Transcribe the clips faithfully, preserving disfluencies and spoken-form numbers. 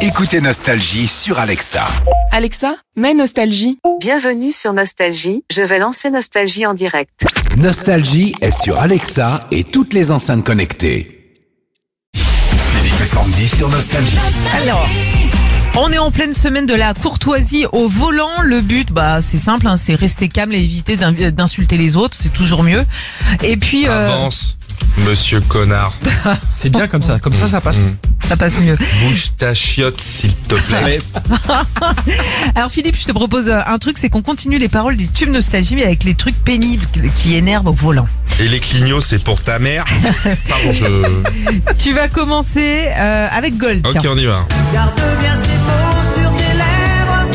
Écoutez Nostalgie sur Alexa. Alexa, mets Nostalgie. Bienvenue sur Nostalgie, je vais lancer Nostalgie en direct. Nostalgie est sur Alexa et toutes les enceintes connectées. Philippe et Sandy sur Nostalgie. Alors, on est en pleine semaine de la courtoisie au volant. Le but, bah, c'est simple, hein, c'est rester calme et éviter d'insulter les autres, c'est toujours mieux. Et puis, euh... avance, monsieur connard. C'est bien comme ça, comme ça, ça passe. Mmh. ça passe mieux. Bouge ta chiotte, s'il te plaît. Alors Philippe, je te propose un truc, c'est qu'on continue les paroles des tubes nostalgie, mais avec les trucs pénibles qui énervent au volant. Et les clignots, c'est pour ta mère. Pardon, je... Tu vas commencer euh, avec Gold. Ok, tiens. on y va. Garde bien ces mots sur tes lèvres.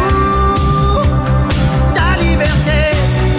Ouh, ta liberté.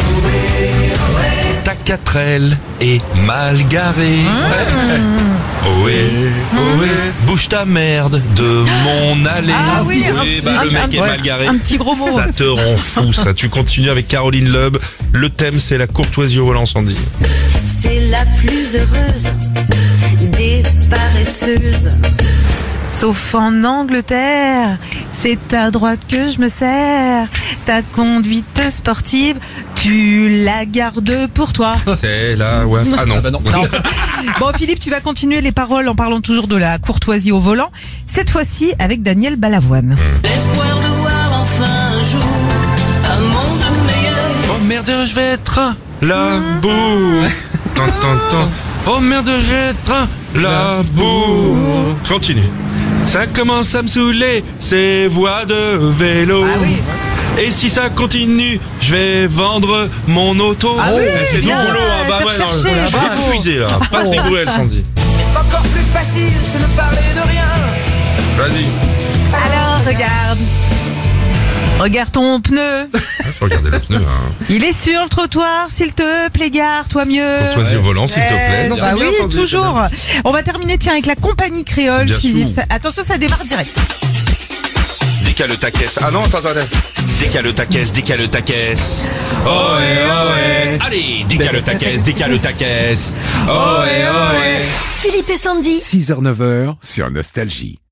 Ta quatrelle est mal garée. Mmh. Ohé, ohé, bouge ta merde de mon allée. Ah oui, un Oui, petit- bah, le un- mec un- est mal garé. un petit gros mot. Ça te rend fou, ça. Tu continues avec Caroline Loeb. Le thème, c'est la courtoisie au volant, Sandy. C'est la plus heureuse des paresseuses. Sauf en Angleterre, c'est à droite que je me sers. Ta conduite sportive, tu la gardes pour toi. C'est la ouais. Ah non. Ah bah non. Non. Bon Philippe, tu vas continuer les paroles en parlant toujours de la courtoisie au volant. Cette fois-ci avec Daniel Balavoine. L'espoir de voir enfin un jour un monde meilleur. Oh merde, je vais être la boue. Tant, tant, tant. Oh merde, je vais être la boue. Continue. Ça commence à me saouler, ces voies de vélo. Ah oui. Et si ça continue, je vais vendre mon auto. Ah oui, Eh, c'est du bien, boulot, hein. Bah c'est ouais, non, recherché, je vais bravo. épuiser là. Patrick Bruel, Sandy. Mais c'est encore plus facile que de parler de rien. Vas-y. Alors regarde. Regarde ton pneu. Faut regarder le pneu, hein. Il est sur le trottoir, s'il te plaît, gare-toi mieux. Courtoisie au volant, s'il te plaît. Eh, Non, bah c'est bien, oui, Sandy, toujours. On va terminer, tiens, avec la compagnie créole, Bien Philippe. sûr. Ça- attention, ça démarre direct. Décale ta caisse. Ah non, attends, attends. Décale ta caisse, décale ta caisse. Ohé, ohé. Allez, décale ta caisse, décale ta caisse. Ohé, ohé. Philippe et Sandy. six heures neuf heures sur Nostalgie.